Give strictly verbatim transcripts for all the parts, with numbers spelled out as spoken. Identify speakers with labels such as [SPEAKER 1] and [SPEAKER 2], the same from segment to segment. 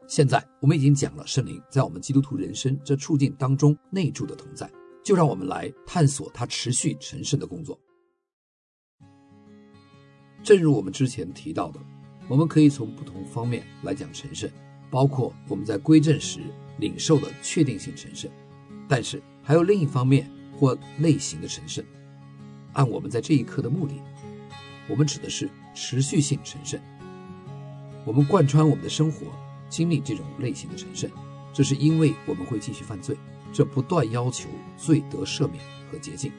[SPEAKER 1] 现在我们已经讲了圣灵在我们基督徒人生这处境当中内住的同在，就让我们来探索他持续成圣的工作。正如我们之前提到的，我们可以从不同方面来讲成圣，包括我们在归正时领受的确定性成圣，但是还有另一方面或类型的成圣。按我们在这一课的目的，我们指的是持续性成圣。我们贯穿我们的生活经历这种类型的成圣，这是因为我们会继续犯罪，这不断要求罪得赦免和洁净。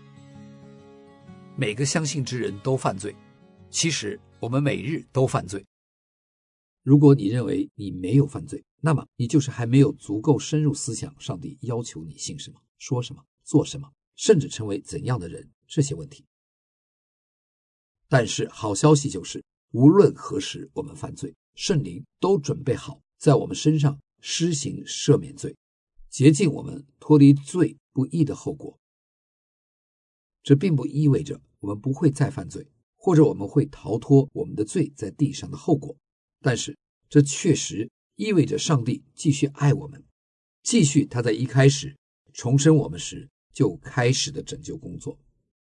[SPEAKER 1] 每个相信之人都犯罪，其实我们每日都犯罪。如果你认为你没有犯罪，那么你就是还没有足够深入思想上帝要求你信什么、说什么、做什么，甚至成为怎样的人这些问题。但是好消息就是，无论何时我们犯罪，圣灵都准备好在我们身上施行赦免罪，洁净我们脱离罪不义的后果。这并不意味着我们不会再犯罪，或者我们会逃脱我们的罪在地上的后果，但是这确实意味着上帝继续爱我们，继续他在一开始重生我们时就开始的拯救工作。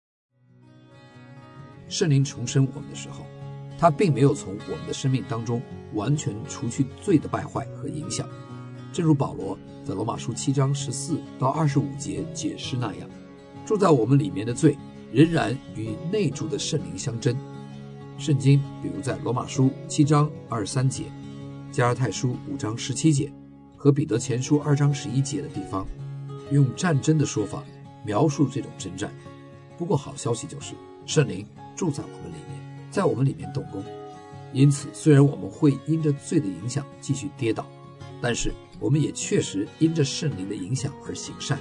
[SPEAKER 1] 圣灵重生我们的时候，他并没有从我们的生命当中完全除去罪的败坏和影响，正如保罗在罗马书七章十四到二十五节解释那样，住在我们里面的罪仍然与内住的圣灵相争。圣经比如在罗马书七章二十三节、加拉太书五章十七节和彼得前书二章十一节的地方，用战争的说法描述这种征战。不过好消息就是，圣灵住在我们里面，在我们里面动工。因此虽然我们会因着罪的影响继续跌倒，但是我们也确实因着圣灵的影响而行善。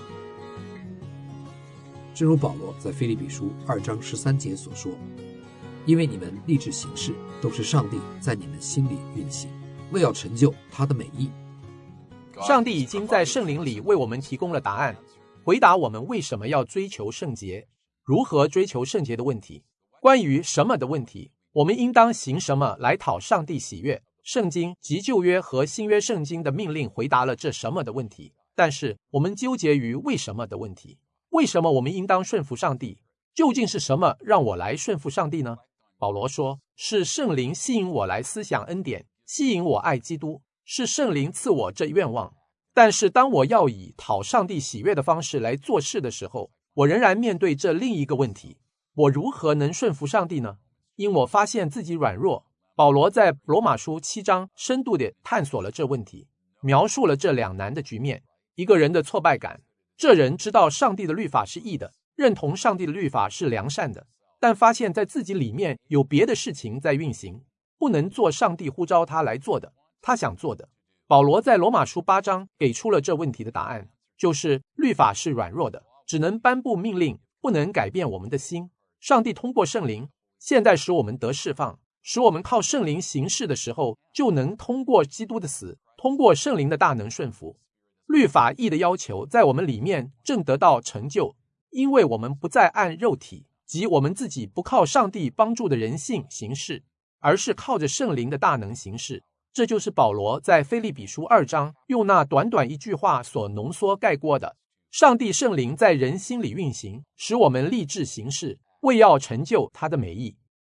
[SPEAKER 1] 正如保罗在腓立比书二章十三节所说，因为你们立志行事，都是上帝在你们心里运行，为要成就他的美意。
[SPEAKER 2] 上帝已经在圣灵里为我们提供了答案，回答我们为什么要追求圣洁，如何追求圣洁的问题。关于什么的问题，我们应当行什么来讨上帝喜悦，圣经及旧约和新约圣经的命令回答了这什么的问题。但是我们纠结于为什么的问题，为什么我们应当顺服上帝？究竟是什么让我来顺服上帝呢？保罗说，是圣灵吸引我来思想恩典，吸引我爱基督，是圣灵赐我这愿望。但是当我要以讨上帝喜悦的方式来做事的时候，我仍然面对这另一个问题，我如何能顺服上帝呢？因我发现自己软弱。保罗在罗马书七章深度地探索了这问题，描述了这两难的局面。一个人的挫败感，这人知道上帝的律法是义的，认同上帝的律法是良善的，但发现在自己里面有别的事情在运行，不能做上帝呼召他来做的，他想做的。保罗在罗马书八章给出了这问题的答案，就是律法是软弱的，只能颁布命令，不能改变我们的心。上帝通过圣灵现在使我们得释放，使我们靠圣灵行事的时候，就能通过基督的死，通过圣灵的大能顺服。律法义的要求在我们里面正得到成就，因为我们不再按肉体即我们自己不靠上帝帮助的人性行事，而是靠着圣灵的大能行事。这就是保罗在腓立比书二章用那短短一句话所浓缩概括的：上帝圣灵在人心里运行，使我们立志行事，为要成就他的美意。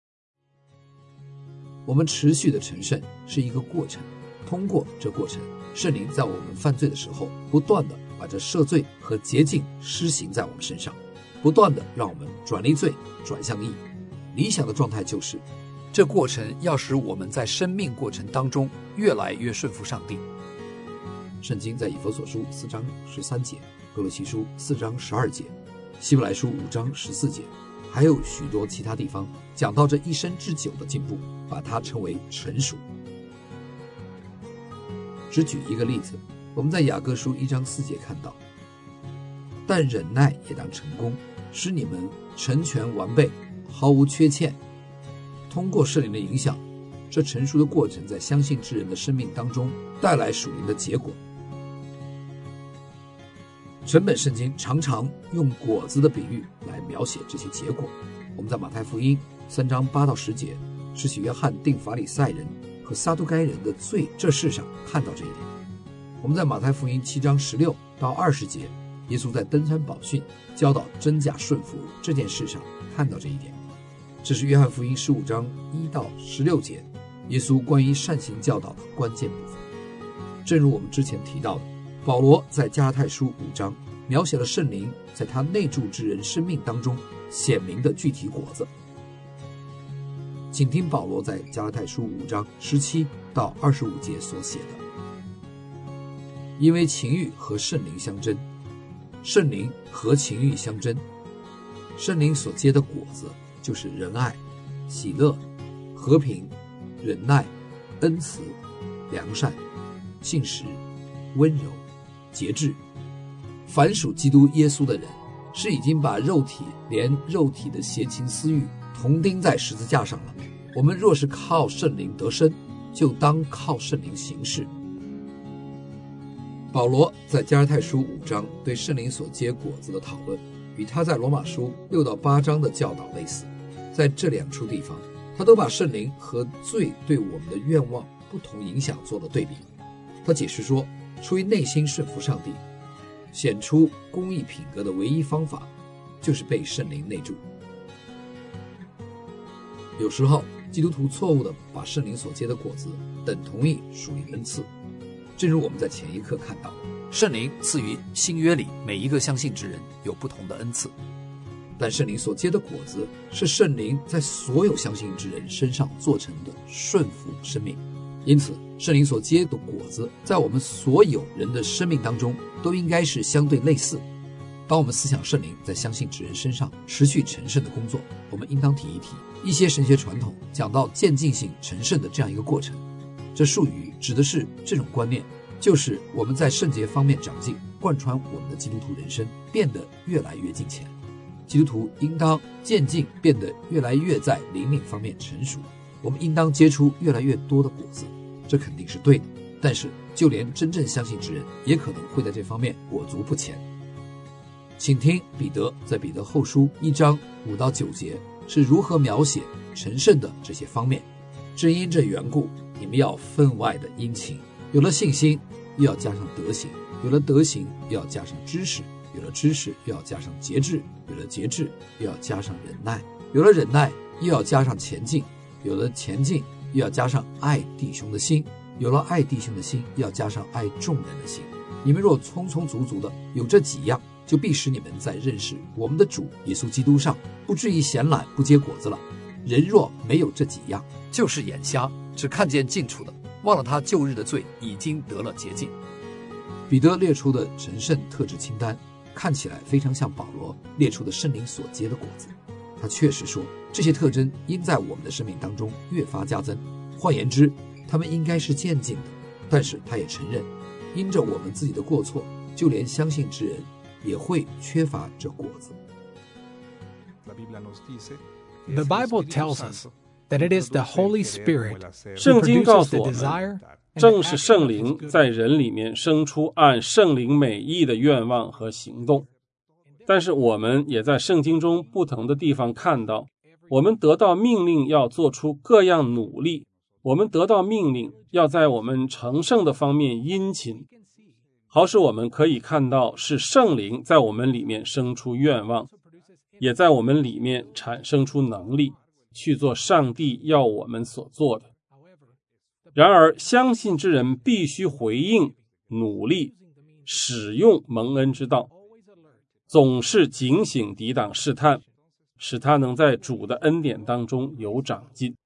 [SPEAKER 1] 我们持续的成圣是一个过程，通过这过程，圣灵在我们犯罪的时候，不断的把这赦罪和洁净施行在我们身上，不断的让我们转离罪，转向义。理想的状态就是，这过程要使我们在生命过程当中越来越顺服上帝。圣经在以弗所书四章十三节、哥罗西书四章十二节、希伯来书五章十四节，还有许多其他地方讲到这一生之久的进步，把它称为成熟。只举一个例子，我们在雅各书一章四节看到，但忍耐也当成功，使你们成全完备，毫无缺欠。通过圣灵的影响，这成熟的过程在相信之人的生命当中带来属灵的结果。整本圣经常常用果子的比喻来描写这些结果。我们在马太福音三章八到十节，施洗约翰定法利赛人和撒都该人的罪这事上看到这一点。我们在马太福音七章十六到二十节，耶稣在登山宝训教导真假顺服这件事上看到这一点。这是约翰福音十五章一到十六节，耶稣关于善行教导的关键部分。正如我们之前提到的，保罗在加拉太书五章描写了圣灵在他内住之人生命当中显明的具体果子。请听保罗在加拉太书五章十七到二十五节所写的：因为情欲和圣灵相争，圣灵和情欲相争，圣灵所结的果子就是仁爱、喜乐、和平、忍耐、恩慈、良善、信实、温柔、节制。凡属基督耶稣的人，是已经把肉体连肉体的邪情私欲同钉在十字架上了。我们若是靠圣灵得生，就当靠圣灵行事。保罗在加拉太书五章对圣灵所结果子的讨论，与他在罗马书六到八章的教导类似。在这两处地方，他都把圣灵和罪对我们的愿望不同影响做了对比。他解释说，出于内心顺服上帝，显出公义品格的唯一方法，就是被圣灵内住。有时候基督徒错误地把圣灵所结的果子等同于属灵恩赐，正如我们在前一课看到，
[SPEAKER 3] 圣灵赐予新约里每一个相信之人有不同的恩赐，
[SPEAKER 1] 但圣灵所结的果子是圣灵在所有相信之人身上做成的顺服生命。因此圣灵所结的果子在我们所有人的生命当中都应该是相对类似。当我们思想圣灵在相信之人身上持续成圣的工作，我们应当提一提一些神学传统讲到渐进性成圣的这样一个过程。这术语指的是这种观念，就是我们在圣洁方面长进，贯穿我们的基督徒人生，变得越来越敬虔。基督徒应当渐进，变得越来越在灵命方面成熟，我们应当结出越来越多的果子，这肯定是对的。但是就连真正相信之人也可能会在这方面裹足不前。请听彼得在彼得后书一章五到九节是如何描写成圣的这些方面。正因这缘故，你们要分外的殷勤，有了信心又要加上德行，有了德行又要加上知识，有了知识又要加上节制，有了节制又要加上忍耐，有了忍耐又要加上前进，有了前进又要加上爱弟兄的心，有了爱弟兄的心又要加上爱众人的心。你们若充充足足的有这几样，就必使你们在认识我们的主耶稣基督上不至于闲懒不结果子了。人若没有这几样，
[SPEAKER 3] 就是眼瞎，只看见近处的，忘了他旧日的罪已经得了洁净。
[SPEAKER 1] 彼得列出的成圣特质清单看起来非常像保罗列出的圣灵所结的果子。他确实说，这些特征应在我们的生命当中越发加增，换言之，他们应该是渐进的。但是他也承认，因着我们自己的过错，就连相信之人也会缺乏这果子。
[SPEAKER 4] The Bible tells us that it is the Holy Spirit
[SPEAKER 5] 圣
[SPEAKER 4] who
[SPEAKER 5] 经告
[SPEAKER 4] produces
[SPEAKER 5] 诉
[SPEAKER 4] the
[SPEAKER 5] 我们，
[SPEAKER 4] desire,
[SPEAKER 5] 正是圣灵在人里面生出按圣灵美意的愿望和行动。但是我们也在圣经中不同的地方看到，我们得到命令要做出各样努力，我们得到命令要在我们成圣的方面殷勤，好使我们可以看到是圣灵在我们里面生出愿望，也在我们里面产生出能力，去做上帝要我们所做的。然而相信之人必须回应、努力、使用蒙恩之道，总是警醒抵挡试探，使他能在主的恩典当中有长进。